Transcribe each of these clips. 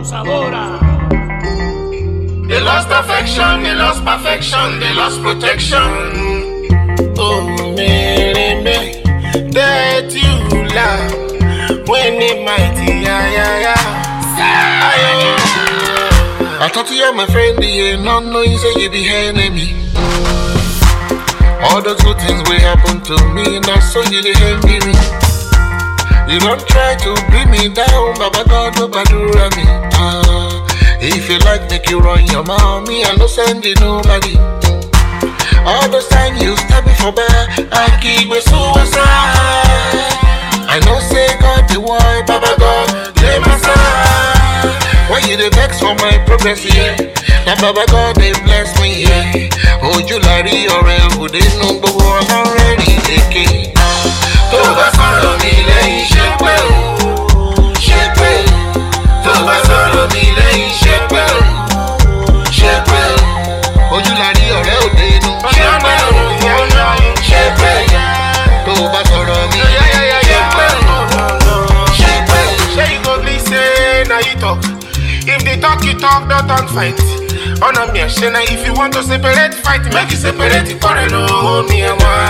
They lost affection, they lost perfection, they lost protection. Oh, me, that you love when it mighty, yeah. I thought you were my friend, yeah, not knowing you say you be enemy. All those good things will happen to me, now so you the envy me. You don't try to bring me down, Baba God, nobody around me. If you like, make you run your mommy, I no send you nobody. All those time you stab me for bad, I keep me suicide. I know say God the why, Baba God, lay my side. Why you the vex for my progress, yeah? Now Baba God, they bless me, yeah. Oh, you lari or else, they know, but I'm already taking. Tó bá sọ̀rọ̀ mi lẹ́yìn ṣépè o, ṣépè o. Tó bá sọ̀rọ̀ mi lẹ́yìn ṣépè o, ṣépè o. Ojú la rí ọ̀rẹ́ òde inú. Ṣépè o, ṣépè o. Tó bá sọ̀rọ̀ mi lẹ́yìn ṣépè o, ṣépè o. Ṣé you go gree say na you talk? If they talk, you talk, don't fight. Honor me, Shena, if you want to separate, fight, make you separate it. Correct, no, me,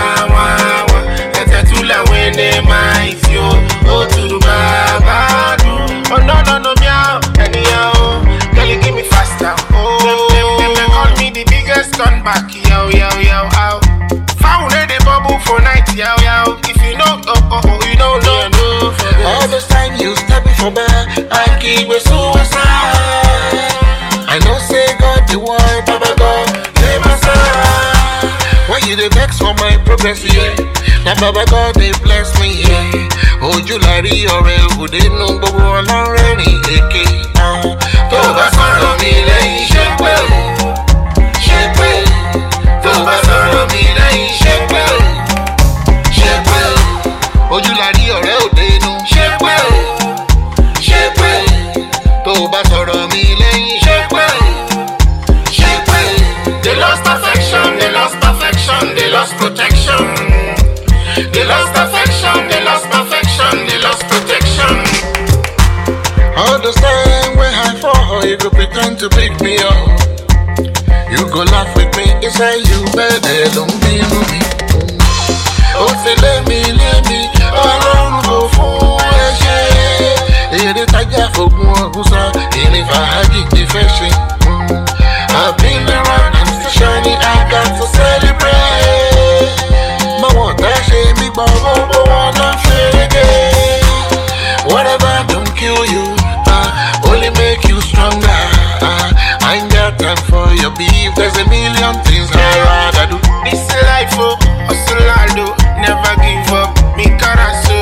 when they might you go to the Baba do. Oh no meow anyhow. Girl you give me faster. Oh they call me the biggest gun back. Yo ow. Found the bubble for night. Yo. If you know you don't know. All this time you step me for bad, I keep with suicide. I know say God the one, Baba God, lay my side. Why you the vex for my progress, yeah? Now Baba God, they bless me, yeah. Oh, you lari or else, who they know, but we're already taking. Tó bá sọ̀rọ̀ mi lẹ́yìn ṣépè o, ṣépè o. Tó bá sọ̀rọ̀ mi lẹ́yìn ṣépè o, ṣépè o. Ojú lari ọ̀rẹ́ òde inú. Ṣépè o, ṣépè o. Tó bá sọ̀rọ̀ mi lẹ́yìn ṣépè o, ṣépè o. They lost affection, they lost perfection, they lost protection. They lost affection, they lost perfection, they lost protection. All the time when I fall, you go pretend to pick me up. You go laugh with me, it's like you better don't be with me. Oh, say let me, alone go for a share. It is a job for one who's a in if I had it defension. I've been around and still shining, I got to celebrate. My one that shame me, but wanna feel again. Whatever don't kill you, only make you stronger. I ain't got time for your beef. There's a million things I'd rather do. This life, hustle I do, never give up. Mi carazo,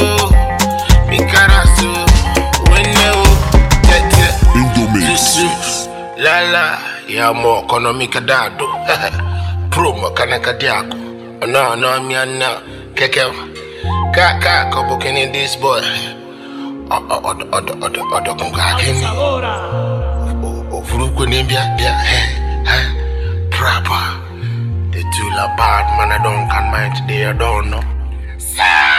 when you la, ya mo economic dado. Promo kanaka diako. No, me no. Keke. Kaka, kobo kene this boy. Odo kunga kene. Furuko nimbia, proper. The two la bad man, I don't can mind today, I don't know.